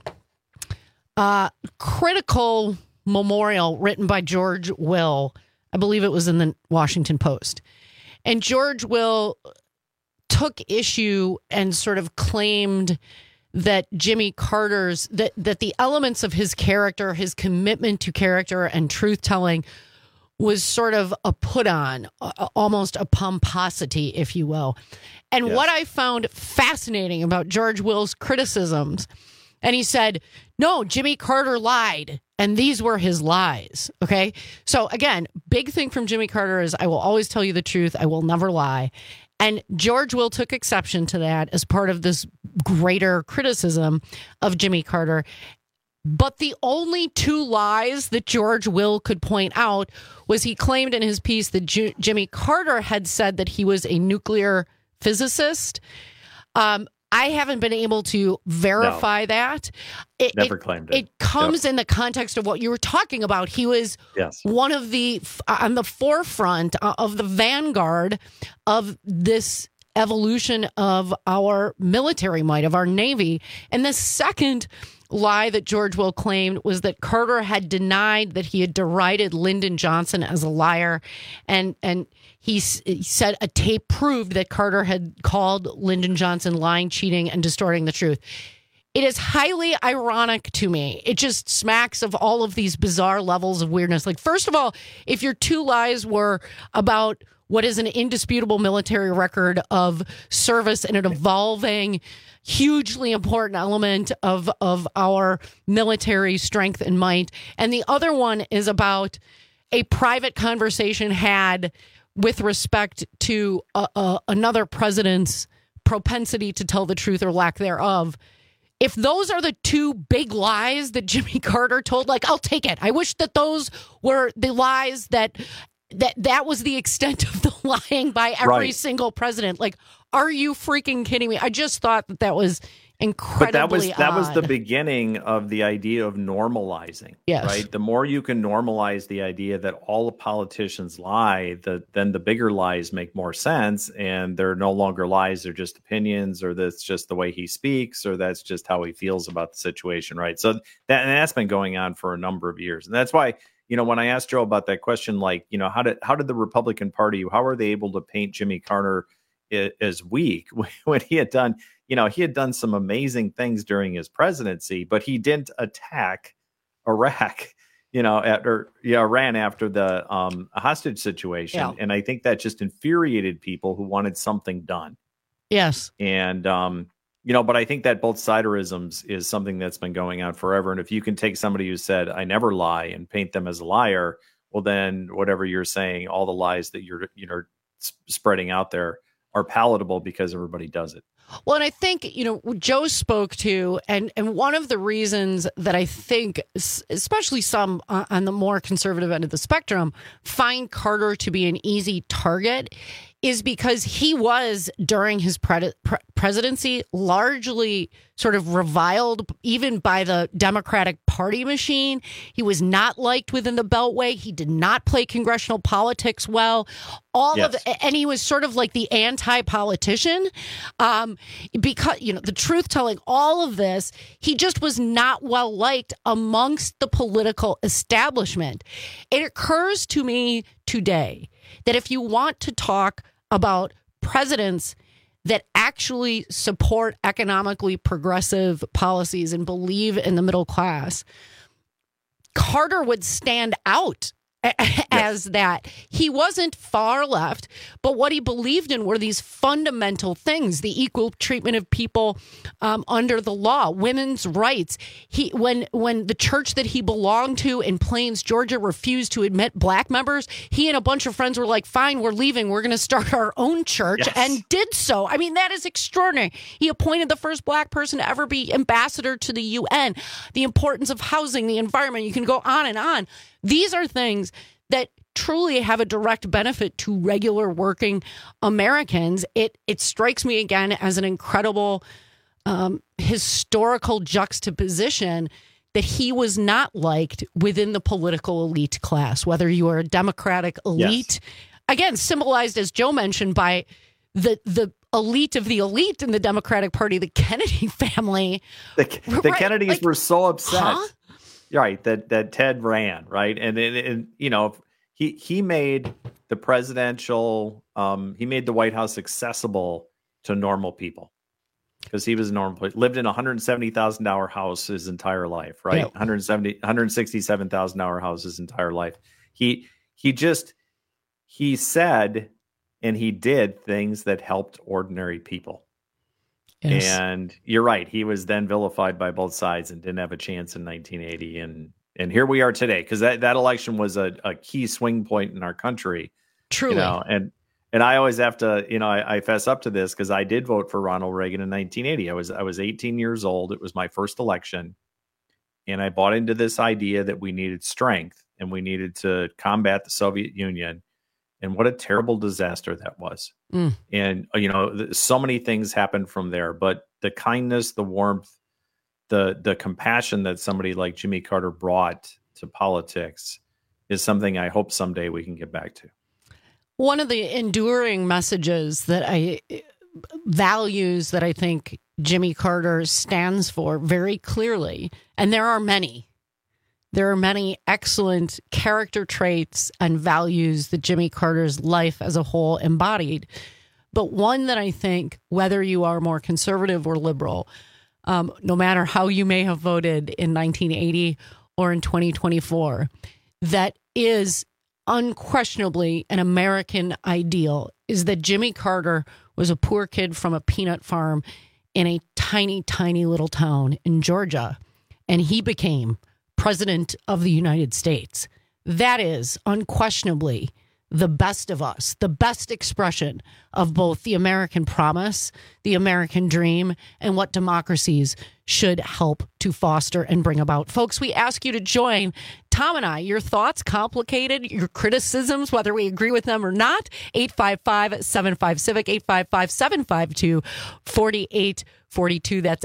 critical memorial written by George Will. I believe it was in the Washington Post. And George Will took issue and sort of claimed that Jimmy Carter's, that the elements of his character, his commitment to character and truth-telling was sort of a put on, almost a pomposity, if you will. And yes. What I found fascinating about George Will's criticisms, and he said, no, Jimmy Carter lied, and these were his lies. Okay. So again, big thing from Jimmy Carter is I will always tell you the truth. I will never lie. And George Will took exception to that as part of this greater criticism of Jimmy Carter. But the only two lies that George Will could point out was he claimed in his piece that Jimmy Carter had said that he was a nuclear physicist. I haven't been able to verify that. Never claimed it. It comes in the context of what you were talking about. He was one of the, on the forefront of the vanguard of this evolution of our military might, of our Navy. And the second lie that George Will claimed was that Carter had denied that he had derided Lyndon Johnson as a liar. And he said a tape proved that Carter had called Lyndon Johnson lying, cheating, and distorting the truth. It is highly ironic to me. It just smacks of all of these bizarre levels of weirdness. Like, first of all, if your two lies were about what is an indisputable military record of service and an evolving, hugely important element of our military strength and might, and the other one is about a private conversation had with respect to another president's propensity to tell the truth or lack thereof. If those are the two big lies that Jimmy Carter told, like, I'll take it. I wish that those were the lies that was the extent of the lying by every single president. Like, are you freaking kidding me? I just thought that was incredibly But that was the beginning of the idea of normalizing. Yes. Right? The more you can normalize the idea that all the politicians lie, then the bigger lies make more sense, and they're no longer lies, they're just opinions, or that's just the way he speaks, or that's just how he feels about the situation, right? So that's been going on for a number of years. And that's why, when I asked Joe about that question, like, how did the Republican Party, how are they able to paint Jimmy Carter as weak when he had done, he had done some amazing things during his presidency, but he didn't attack Iraq, Iran after the hostage situation. Yeah. And I think that just infuriated people who wanted something done. Yes. And, but I think that both siderisms is something that's been going on forever. And if you can take somebody who said, I never lie, and paint them as a liar, well, then whatever you're saying, all the lies that you're spreading out there are palatable because everybody does it. Well, and I think, Joe spoke to, and one of the reasons that I think, especially some on the more conservative end of the spectrum, find Carter to be an easy target is because he was, during his presidency, largely sort of reviled even by the Democratic Party machine. He was not liked within the Beltway. He did not play congressional politics well. And he was sort of like the anti-politician, because, the truth telling, all of this, he just was not well liked amongst the political establishment. It occurs to me today that if you want to talk about presidents that actually support economically progressive policies and believe in the middle class, Carter would stand out as that. He wasn't far left, but what he believed in were these fundamental things: the equal treatment of people under the law, women's rights. When the church that he belonged to in Plains, Georgia, refused to admit black members, he and a bunch of friends were like, fine, we're leaving. We're going to start our own church, and did so. I mean, that is extraordinary. He appointed the first black person to ever be ambassador to the UN. The importance of housing, the environment, you can go on and on. These are things that truly have a direct benefit to regular working Americans. It strikes me again as an incredible historical juxtaposition that he was not liked within the political elite class, whether you are a Democratic elite, again, symbolized, as Joe mentioned, by the elite of the elite in the Democratic Party, the Kennedy family. The Kennedys were so upset. Right, that Ted ran, right, and he made the presidential, he made the White House accessible to normal people because he was a normal person. Lived in a $170,000 house his entire life, right? Yeah. $167,000 house his entire life. He said and he did things that helped ordinary people. Yes. And you're right. He was then vilified by both sides and didn't have a chance in 1980. And here we are today, because that election was a key swing point in our country. Truly. And I always have to, I fess up to this because I did vote for Ronald Reagan in 1980. I was 18 years old. It was my first election. And I bought into this idea that we needed strength and we needed to combat the Soviet Union. And what a terrible disaster that was. Mm. And, so many things happened from there. But the kindness, the warmth, the compassion that somebody like Jimmy Carter brought to politics is something I hope someday we can get back to. One of the enduring messages values that I think Jimmy Carter stands for very clearly, and there are many excellent character traits and values that Jimmy Carter's life as a whole embodied. But one that I think, whether you are more conservative or liberal, no matter how you may have voted in 1980 or in 2024, that is unquestionably an American ideal, is that Jimmy Carter was a poor kid from a peanut farm in a tiny, tiny little town in Georgia, and he became President of the United States. That is unquestionably the best of us, the best expression of both the American promise, the American dream, and what democracies should help to foster and bring about. Folks, we ask you to join Tom and I. Your thoughts, complicated, your criticisms, whether we agree with them or not, 855-75-CIVIC, 855-752-4842. That's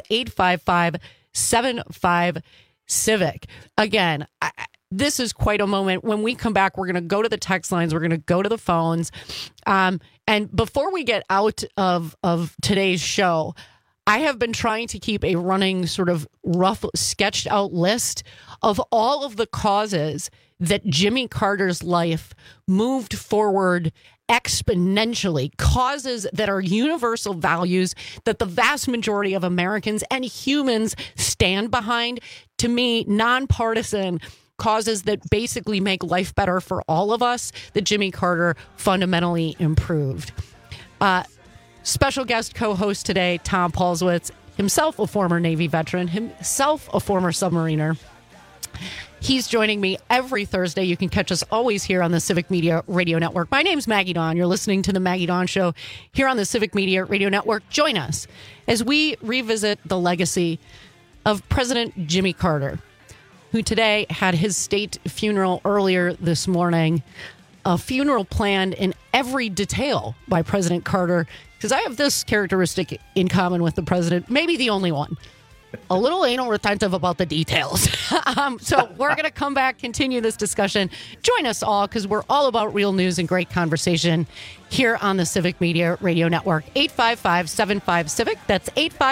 855-75-CIVIC. Again, this is quite a moment. When we come back, we're going to go to the text lines. We're going to go to the phones. And before we get out of today's show, I have been trying to keep a running sort of rough sketched out list of all of the causes that Jimmy Carter's life moved forward exponentially, causes that are universal values that the vast majority of Americans and humans stand behind. To me, nonpartisan causes that basically make life better for all of us, that Jimmy Carter fundamentally improved. Special guest co-host today, Tom Paulswitz, himself a former Navy veteran, himself a former submariner. He's joining me every Thursday. You can catch us always here on the Civic Media Radio Network. My name's Maggie Dawn. You're listening to the Maggie Dawn Show here on the Civic Media Radio Network. Join us as we revisit the legacy of President Jimmy Carter, who today had his state funeral earlier this morning. a funeral planned in every detail by President Carter, because I have this characteristic in common with the president, maybe the only one. A little anal retentive about the details. So we're going to come back, continue this discussion. Join us all, because we're all about real news and great conversation here on the Civic Media Radio Network. 855-75-CIVIC. That's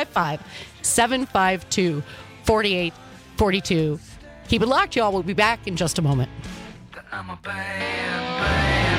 855-752-4842. Keep it locked, y'all. We'll be back in just a moment. I'm a bad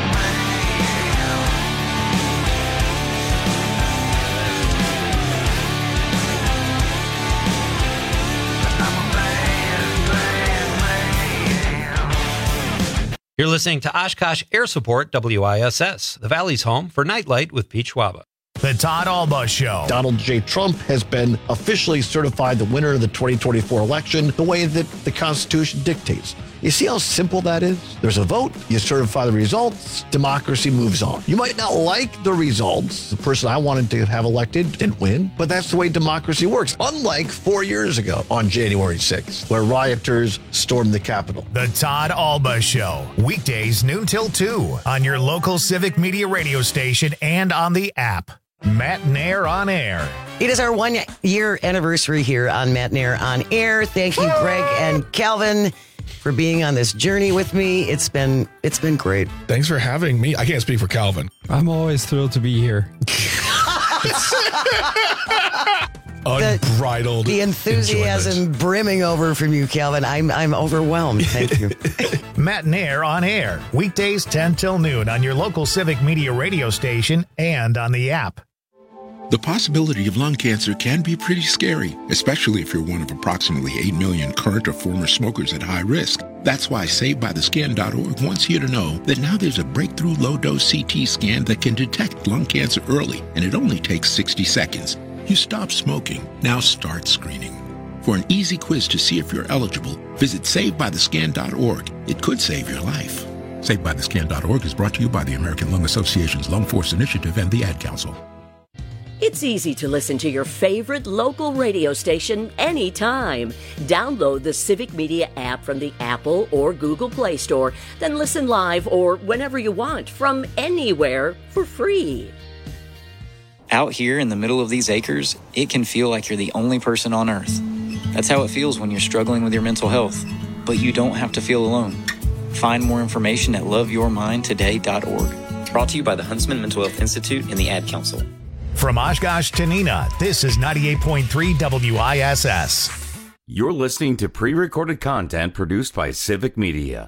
You're listening to Oshkosh Air Support WISS, the Valley's home for Nightlight with Pete Schwaba. The Todd Alba Show. Donald J. Trump has been officially certified the winner of the 2024 election the way that the Constitution dictates. You see how simple that is? There's a vote, you certify the results, democracy moves on. You might not like the results. The person I wanted to have elected didn't win, but that's the way democracy works. Unlike 4 years ago on January 6th, where rioters stormed the Capitol. The Todd Alba Show. Weekdays noon till 2 on your local Civic Media radio station and on the app. Matt Nair on Air. It is our 1 year anniversary here on Matt Nair on Air. Thank you, Greg and Calvin, for being on this journey with me. It's been great. Thanks for having me. I can't speak for Calvin. I'm always thrilled to be here. Unbridled the enthusiasm brimming over from you, Calvin. I'm overwhelmed. Thank you. Matt Nair on Air. Weekdays 10 till noon on your local Civic Media radio station and on the app. The possibility of lung cancer can be pretty scary, especially if you're one of approximately 8 million current or former smokers at high risk. That's why SaveByTheScan.org wants you to know that now there's a breakthrough low-dose CT scan that can detect lung cancer early, and it only takes 60 seconds. You stop smoking, now start screening. For an easy quiz to see if you're eligible, visit SaveByTheScan.org. It could save your life. SaveByTheScan.org is brought to you by the American Lung Association's Lung Force Initiative and the Ad Council. It's easy to listen to your favorite local radio station anytime. Download the Civic Media app from the Apple or Google Play Store, then listen live or whenever you want from anywhere for free. Out here in the middle of these acres, it can feel like you're the only person on Earth. That's how it feels when you're struggling with your mental health. But you don't have to feel alone. Find more information at loveyourmindtoday.org. Brought to you by the Huntsman Mental Health Institute and the Ad Council. From Oshkosh to Neenah, this is 98.3 WISS. You're listening to pre-recorded content produced by Civic Media.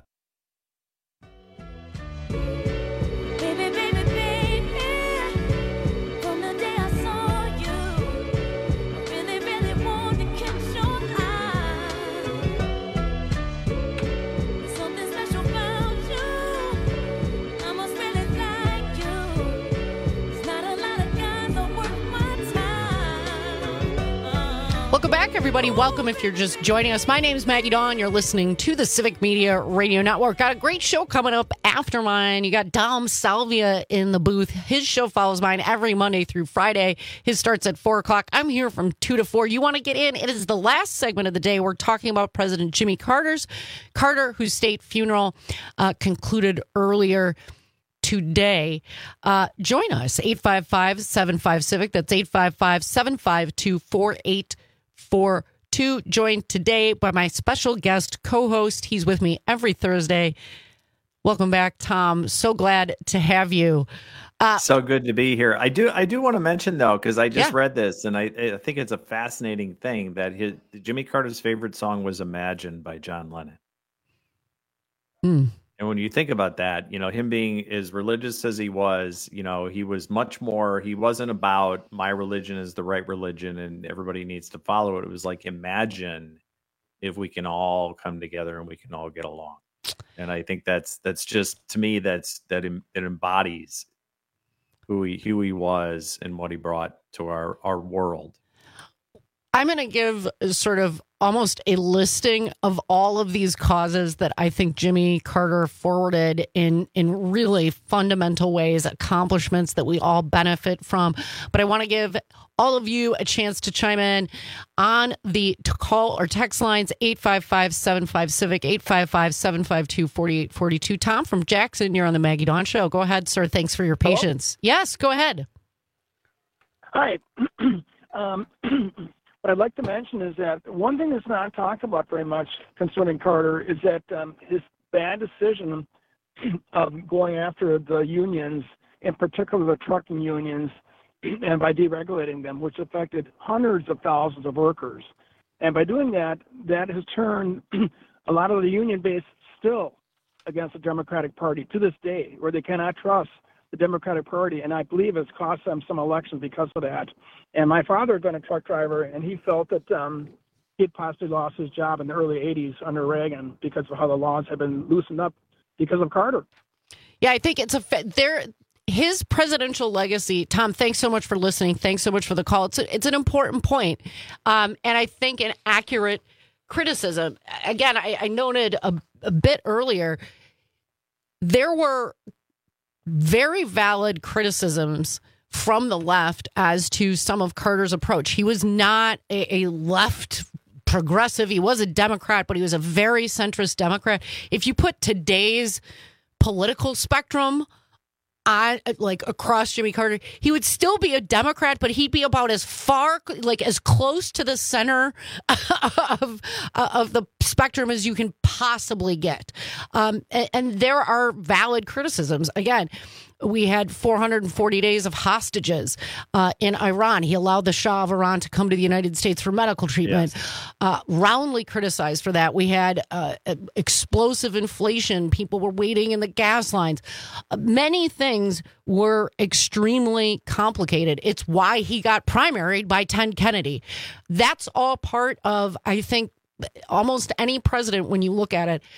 Welcome back, everybody. Welcome if you're just joining us. My name is Maggie Dawn. You're listening to the Civic Media Radio Network. Got a great show coming up after mine. You got Dom Salvia in the booth. His show follows mine every Monday through Friday. His starts at 4 o'clock. I'm here from 2 to 4. You want to get in? It is the last segment of the day. We're talking about President Jimmy Carter, whose state funeral concluded earlier today. Join us, 855-75-CIVIC. That's 855-752-4842. Joined today by my special guest co-host. He's with me every Thursday. Welcome back, Tom. So glad to have you. So good to be here. I do want to mention, though, because I just read this, and I think it's a fascinating thing that Jimmy Carter's favorite song was Imagine by John Lennon. And when you think about that, him being as religious as he was, he was much more, he wasn't about my religion is the right religion and everybody needs to follow it. It was like, imagine if we can all come together and we can all get along. And I think that's just, to me, that embodies who he was and what he brought to our world. I'm going to give sort of almost a listing of all of these causes that I think Jimmy Carter forwarded in really fundamental ways, accomplishments that we all benefit from. But I want to give all of you a chance to chime in on the call or text lines 855-75-CIVIC, 855-752-4842. Tom from Jackson, you're on the Maggie Dawn Show. Go ahead, sir. Thanks for your patience. Hello? Yes, go ahead. Hi. What I'd like to mention is that one thing that's not talked about very much concerning Carter is that his bad decision of going after the unions, in particular the trucking unions, and by deregulating them, which affected hundreds of thousands of workers. And by doing that, that has turned a lot of the union base still against the Democratic Party to this day, where they cannot trust the Democratic Party, and I believe it's cost them some elections because of that. And my father had been a truck driver, and he felt that he'd possibly lost his job in the early 80s under Reagan because of how the laws had been loosened up because of Carter. Yeah, I think it's his presidential legacy. Tom, thanks so much for listening. Thanks so much for the call. It's an important point, and I think an accurate criticism. Again, I noted a bit earlier, there were very valid criticisms from the left as to some of Carter's approach. He was not a left progressive. He was a Democrat, but he was a very centrist Democrat. If you put today's political spectrum on, like, across Jimmy Carter, he would still be a Democrat, but he'd be about as far, like, as close to the center of the spectrum as you can possibly get. And there are valid criticisms. Again, we had 440 days of hostages in Iran. He allowed the Shah of Iran to come to the United States for medical treatment. Yes. Roundly criticized for that. We had explosive inflation. People were waiting in the gas lines. Many things were extremely complicated. It's why he got primaried by Ted Kennedy. That's all part of, I think, almost any president, when you look at it,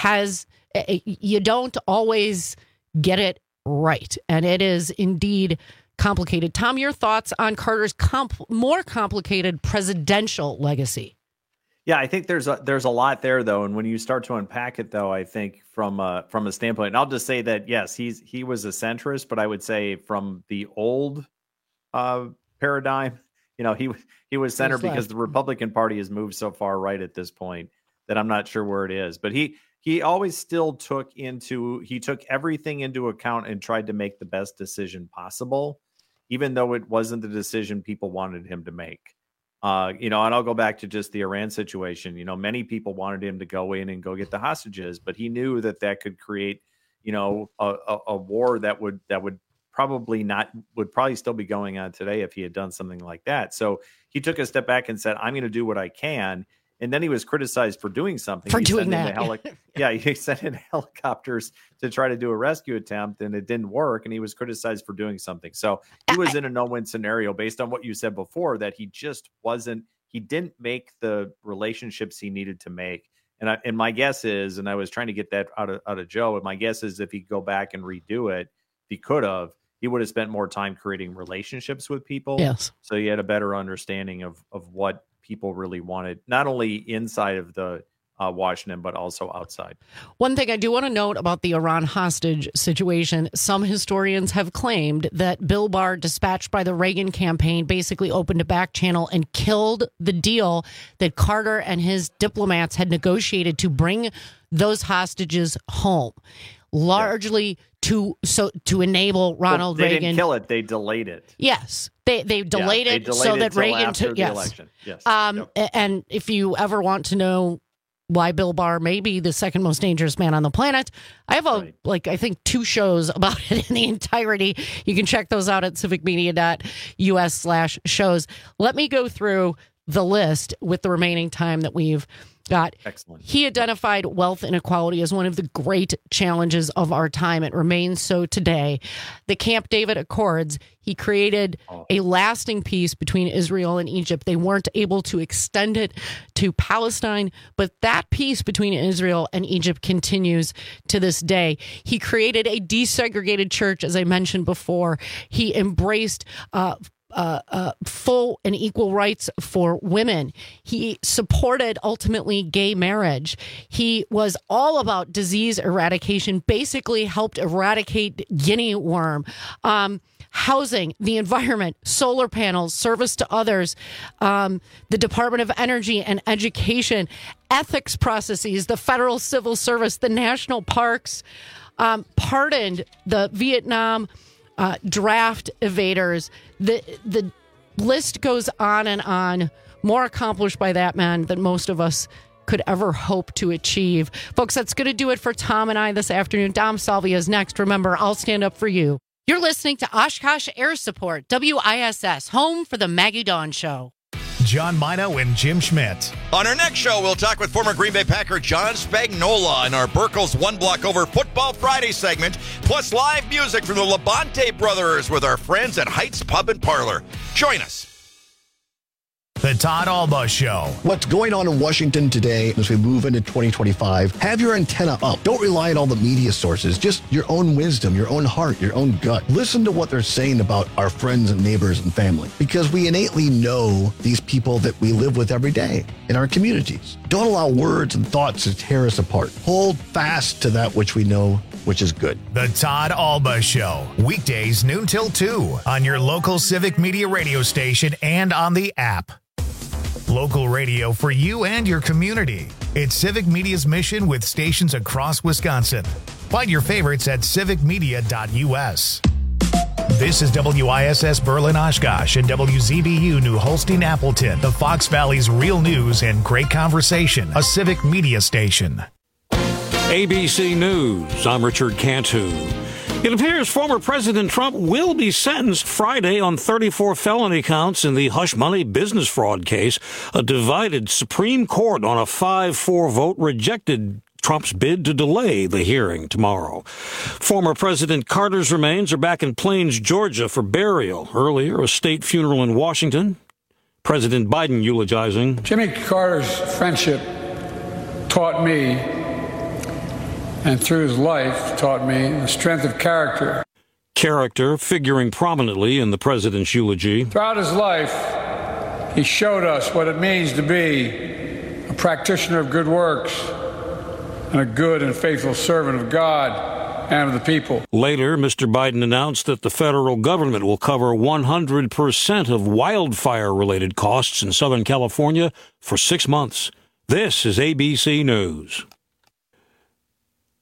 you don't always get it right. And it is indeed complicated. Tom, your thoughts on Carter's more complicated presidential legacy? Yeah, I think there's a lot there, though. And when you start to unpack it, though, I think from a standpoint, and I'll just say that, yes, he was a centrist, but I would say from the old paradigm, he was center because the Republican Party has moved so far right at this point that I'm not sure where it is. But he always still took everything into account and tried to make the best decision possible, even though it wasn't the decision people wanted him to make. And I'll go back to just the Iran situation. Many people wanted him to go in and go get the hostages, but he knew that could create, a war that would probably still be going on today if he had done something like that. So he took a step back and said, I'm going to do what I can. And then he was criticized for doing something. He sent in helicopters to try to do a rescue attempt, and it didn't work. And he was criticized for doing something. So he was in a no-win scenario based on what you said before, that he didn't make the relationships he needed to make. And my guess is, and I was trying to get that out of Joe, and my guess is if he could go back and redo it, if he could have, he would have spent more time creating relationships with people. Yes. So he had a better understanding of what people really wanted, not only inside of the Washington, but also outside. One thing I do want to note about the Iran hostage situation, some historians have claimed that Bill Barr, dispatched by the Reagan campaign, basically opened a back channel and killed the deal that Carter and his diplomats had negotiated to bring those hostages home, largely to enable Ronald Reagan. They didn't kill it; they delayed it. Yes, they delayed it so that Reagan took the election. Yes, and if you ever want to know why Bill Barr may be the second most dangerous man on the planet, I have I think 2 shows about it in the entirety. You can check those out at civicmedia.us/shows. Let me go through the list with the remaining time that we've got. Excellent. He identified wealth inequality as one of the great challenges of our time. It remains so today. The Camp David Accords, he created a lasting peace between Israel and Egypt. They weren't able to extend it to Palestine, but that peace between Israel and Egypt continues to this day. He created a desegregated church, as I mentioned before. He embraced full and equal rights for women. He supported ultimately gay marriage. He was all about disease eradication, basically helped eradicate guinea worm. Housing, the environment, solar panels, service to others, the Department of Energy and Education, ethics processes, the federal civil service, the national parks, pardoned the Vietnam draft evaders. The list goes on and on. More accomplished by that man than most of us could ever hope to achieve. Folks, that's going to do it for Tom and I this afternoon. Dom Salvia is next. Remember, I'll stand up for you. You're listening to Oshkosh Air Support, WISS, home for the Maggie Dawn Show. John Mino and Jim Schmidt. On our next show, we'll talk with former Green Bay Packer John Spagnola in our Burkle's One Block Over Football Friday segment, plus live music from the Labonte Brothers with our friends at Heights Pub and Parlor. Join us. The Todd Alba Show. What's going on in Washington today as we move into 2025? Have your antenna up. Don't rely on all the media sources. Just your own wisdom, your own heart, your own gut. Listen to what they're saying about our friends and neighbors and family, because we innately know these people that we live with every day in our communities. Don't allow words and thoughts to tear us apart. Hold fast to that which we know, which is good. The Todd Alba Show. Weekdays noon till 2 on your local Civic Media radio station and on the app. Local radio for you and your community. It's Civic Media's mission with stations across Wisconsin. Find your favorites at civicmedia.us. This is WISS Berlin Oshkosh and WZBU New Holstein Appleton, the Fox Valley's real news and great conversation, a Civic Media station. ABC News, I'm Richard Cantu. It appears former President Trump will be sentenced Friday on 34 felony counts in the hush money business fraud case. A divided Supreme Court on a 5-4 vote rejected Trump's bid to delay the hearing tomorrow. Former President Carter's remains are back in Plains, Georgia for burial. Earlier, a state funeral in Washington. President Biden eulogizing. Jimmy Carter's friendship taught me, and through his life taught me, the strength of character. Character figuring prominently in the president's eulogy. Throughout his life, he showed us what it means to be a practitioner of good works and a good and faithful servant of God and of the people. Later, Mr. Biden announced that the federal government will cover 100% of wildfire-related costs in Southern California for 6 months. This is ABC News.